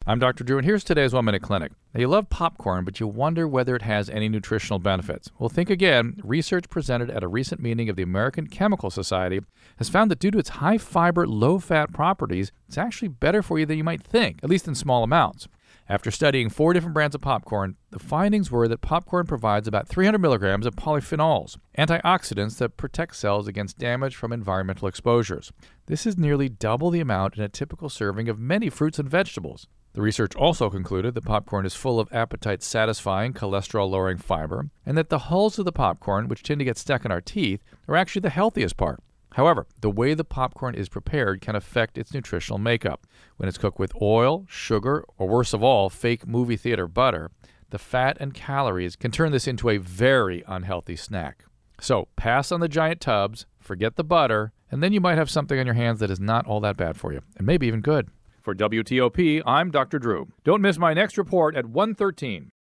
I'm Dr. Drew, and here's today's 1 Minute Clinic. Now, you love popcorn, but you wonder whether it has any nutritional benefits. Well, think again. Research presented at a recent meeting of the American Chemical Society has found that due to its high fiber, low fat properties, it's actually better for you than you might think, at least in small amounts. After studying 4 different brands of popcorn, the findings were that popcorn provides about 300 milligrams of polyphenols, antioxidants that protect cells against damage from environmental exposures. This is nearly double the amount in a typical serving of many fruits and vegetables. The research also concluded that popcorn is full of appetite-satisfying, cholesterol-lowering fiber, and that the hulls of the popcorn, which tend to get stuck in our teeth, are actually the healthiest part. However, the way the popcorn is prepared can affect its nutritional makeup. When it's cooked with oil, sugar, or worst of all, fake movie theater butter, the fat and calories can turn this into a very unhealthy snack. So pass on the giant tubs, forget the butter, and then you might have something on your hands that is not all that bad for you, and maybe even good. For WTOP, I'm Dr. Drew. Don't miss my next report at 1:13.